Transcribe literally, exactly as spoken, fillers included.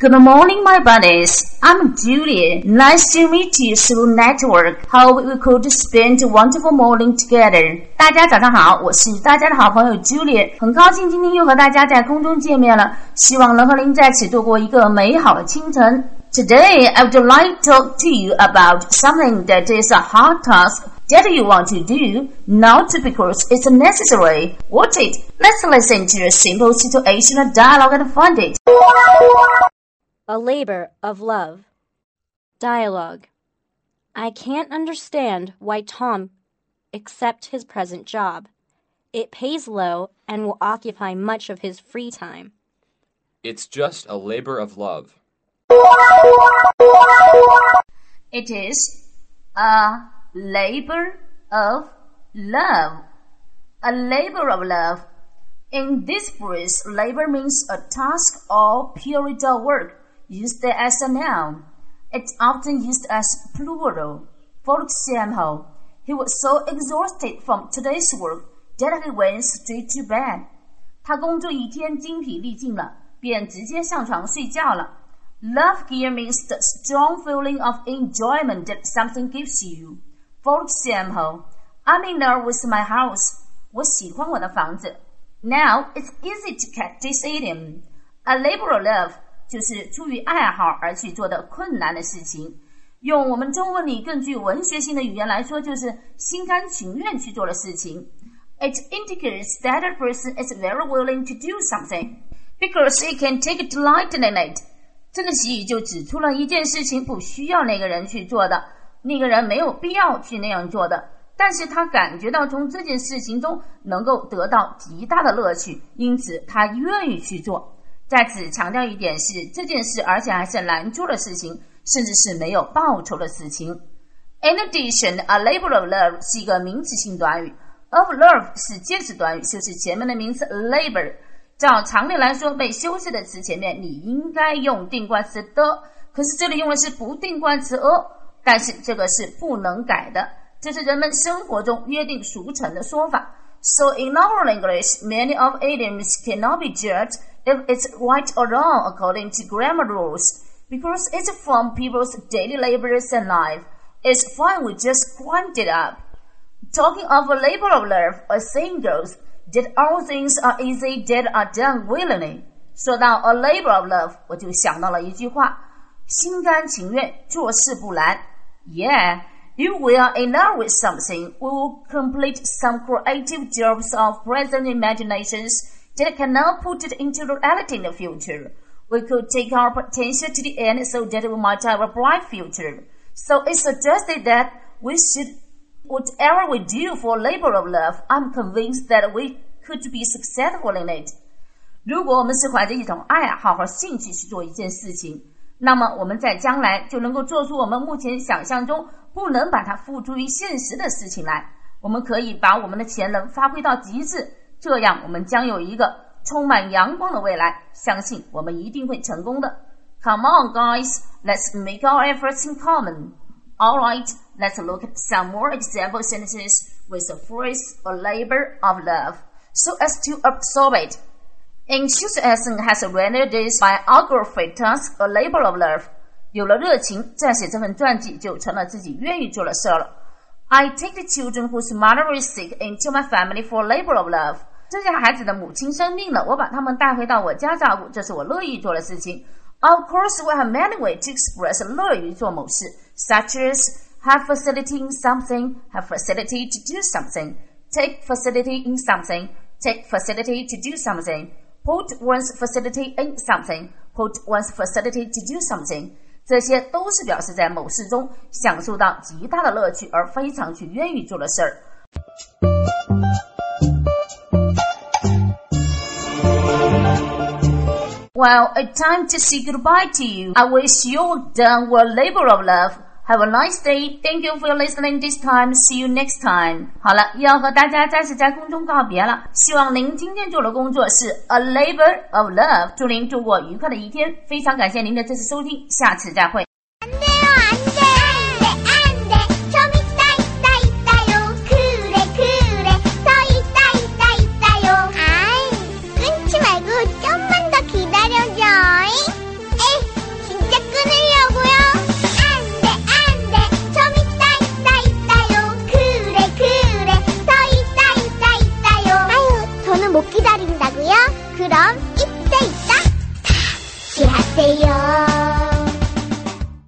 Good morning, my buddies. I'm Julia. Nice to meet you through network. How we could spend a wonderful morning together. 大家早上好，我是大家的好朋友 Julia， 很高兴今天又和大家在空中见面了，希望能和您在此度过一个美好的清晨。Today, I would like to talk to you about something that is a hard task that you want to do, not because it's necessary. Watch it. Let's listen to a simple situational dialogue and find it. A labor of love. Dialogue. I can't understand why Tom accept his present job. It pays low and will occupy much of his free time. It's just a labor of love. It is a labor of love. A labor of love. In this phrase, labor means a task or period of work used as a noun. It's often used as plural. For example, he was so exhausted from today's work that he went straight to bed. 他工作一天精疲力尽了，便直接上床睡觉了。Love here means the strong feeling of enjoyment that something gives you. For example, I'm in love with my house. 我喜欢我的房子。Now, it's easy to catch this idiom. A labor of love 就是出于爱好而去做的困难的事情。用我们中文里更具文学性的语言来说，就是心甘情愿去做的事情。It indicates that a person is very willing to do something because he can take delight in it. 这个习语就指出了一件事情不需要那个人去做的，那个人没有必要去那样做的，但是他感觉到从这件事情中能够得到极大的乐趣，因此他愿意去做。在此强调一点是，这件事而且还是难做的事情，甚至是没有报酬的事情。In addition, a labor of love 是一个名词性短语， of love 是介词短语，就是前面的名词 labor。照常理来说，被修饰的词前面你应该用定冠词的，可是这里用的是不定冠词 a， 但是这个是不能改的，这是人们生活中约定俗成的说法。So in our English, many of idioms cannot be judged if it's right or wrong according to grammar rules, because it's from people's daily labors and life. It's fine we just wind it up. Talking of a labor of love, a saying goes that all things are easy that are done willingly. 说到 a labor of love, 我就想到了一句话，心甘情愿，做事不难。Yeah, if we are in love with something, we will complete some creative jobs of present imaginations that cannot put it into reality in the future. We could take our potential to the end so that we might have a bright future. So it's suggested that we should, whatever we do for labor of love, I'm convinced that we could be successful in it. 如果我们是怀着一种爱好和兴趣去做一件事情，那么我们在将来就能够做出我们目前想象中不能把它付诸于现实的事情来。我们可以把我们的潜能发挥到极致，这样我们将有一个充满阳光的未来，相信我们一定会成功的。Come on, guys, let's make our efforts in common. All right, let's look at some more example sentences with the phrase a labor of love, so as to absorb it. Enthusiasm has rendered this biography task a labor of love. 有了热情，撰写这份传记就成了自己愿意做的事了。I take the children whose mother is sick into my family for labor of love. 这些孩子的母亲生病了，我把他们带回到我家照顾，这是我乐意做的事情。Of course, we have many ways to express 乐于做某事 such as have facility in something, have facility to do something, take facility in something, take facility to do something, put one's facility in something, put one's facility to do something. 这些都是表示在某事中享受到极大的乐趣而非常去愿意做的事儿。Well, it's time to say goodbye to you. I wish you all done your labor of love. Have a nice day. Thank you for listening this time. See you next time. 好了，要和大家再次在空中告别了。希望您今天做的工作是 a labor of love. 祝您度过愉快的一天。非常感谢您的这次收听，下次再会。